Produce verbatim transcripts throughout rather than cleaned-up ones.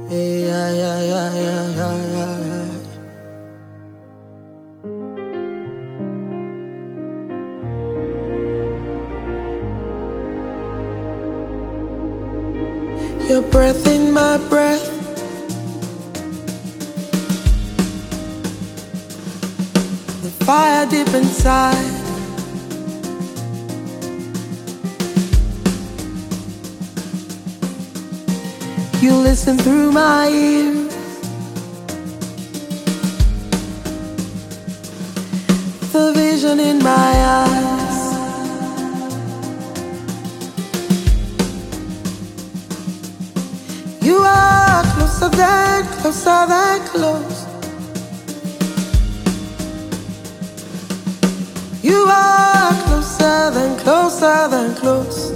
Yeah, yeah, yeah, yeah, yeah, yeah, yeah. Your breath in my breath, the fire deep inside. You listen through my ears, the vision in my eyes. You are closer than, closer than close. You are closer than, closer than close.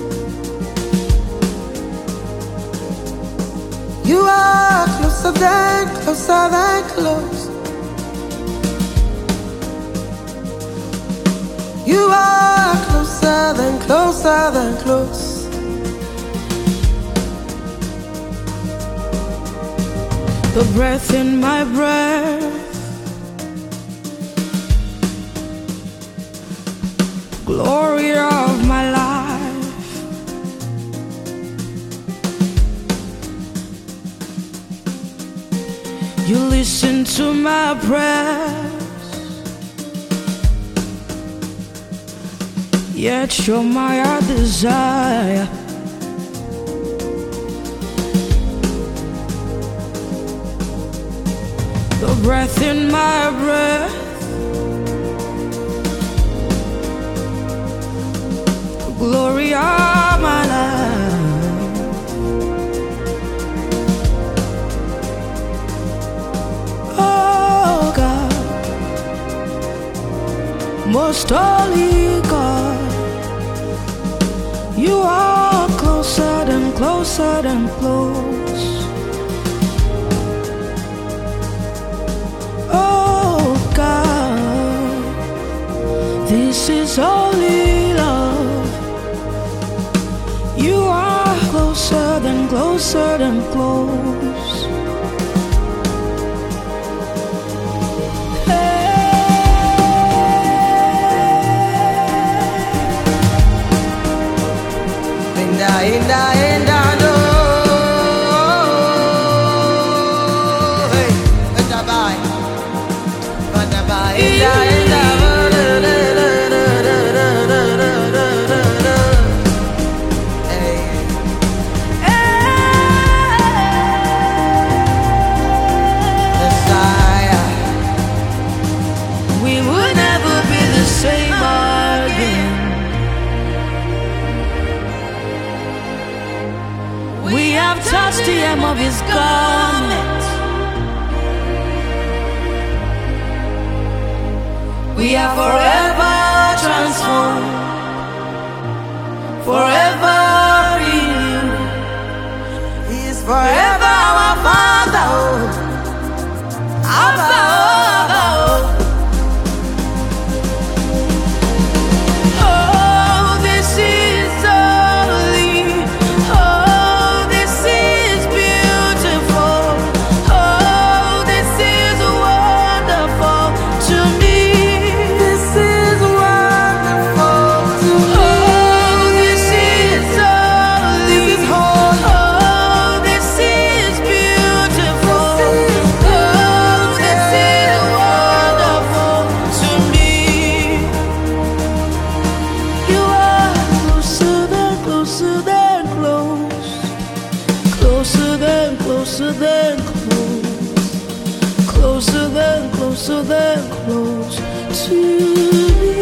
You are closer than, closer than close. You are closer than, closer than close. The breath in my breath, glory of my life. You listen to my prayers, yet you're my heart desire. The breath in my breath, the glory of my life. Oh God, most holy God, you are closer than, closer than close. This is holy love. You are closer than, closer than close. Inda, inda, inda, no. Hey, inda, bye. Inda, bye. Inda, inda. We have touched the hem of his garment. We are forever transformed, forever renewed. He is forever our Father, our Father. Closer than close, closer than, closer than close to me.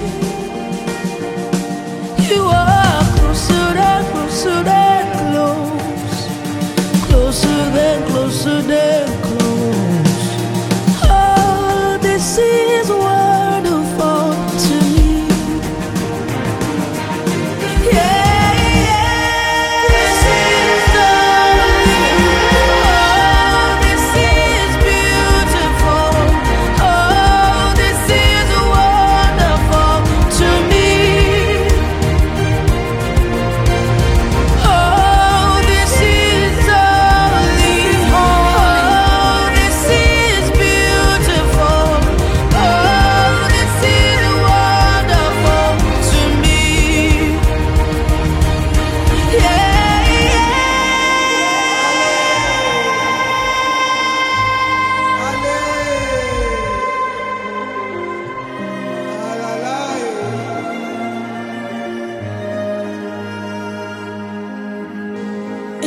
You are closer than, closer than close, closer than, closer than close. Oh, this is wonderful to me. Yeah. This is beautiful. Oh, this is wonderful.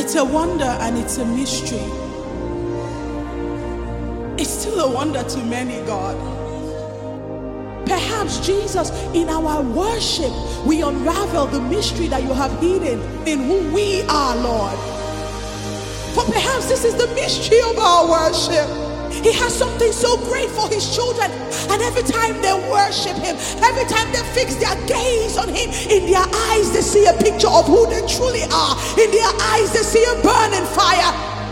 It's a wonder and it's a mystery. It's still a wonder to many, God. Perhaps, Jesus, in our worship, we unravel the mystery that you have hidden in who we are, Lord. For perhaps this is the mystery of our worship. He has something so great for his children, and every time they worship him, every time they fix their gaze on him, in their eyes they see a picture of who they truly are. In their eyes they see a burning fire.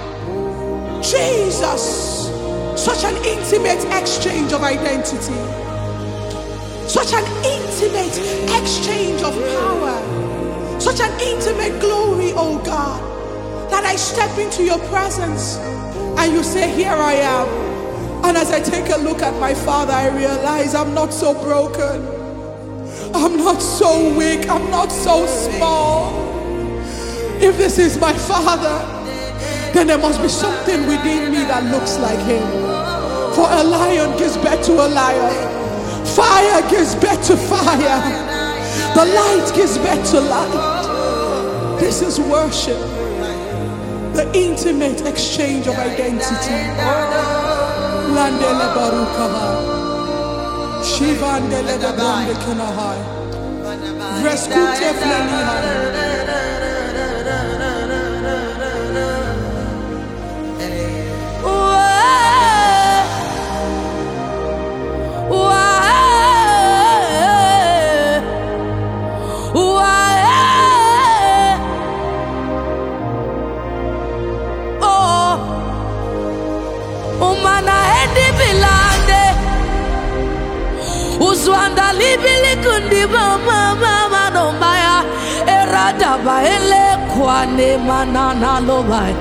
Jesus, such an intimate exchange of identity, such an intimate exchange of power, such an intimate glory, oh God, that I step into your presence and you say, here I am. And as I take a look at my Father, I realize I'm not so broken, I'm not so weak, I'm not so small. If this is my Father, then there must be something within me that looks like him. For a lion gives birth to a lion, fire gives birth to fire, the light gives birth to light. This is worship, the intimate exchange of identity. Landele barukaha, shivandele da brande kanahai, vreskute flenihai. Uzwanda libili kundi mama mama nombaya erada baele kwane manana lobai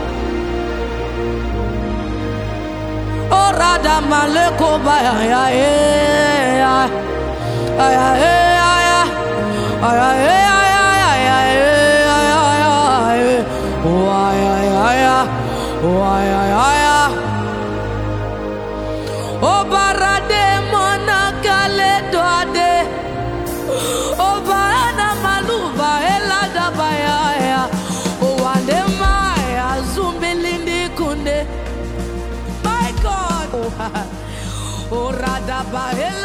orada maleko baya ya ya ya ya ya ya o barade monakale doade o barana maluba elada baya o wande maya zumbilindi kunde my God o rada baela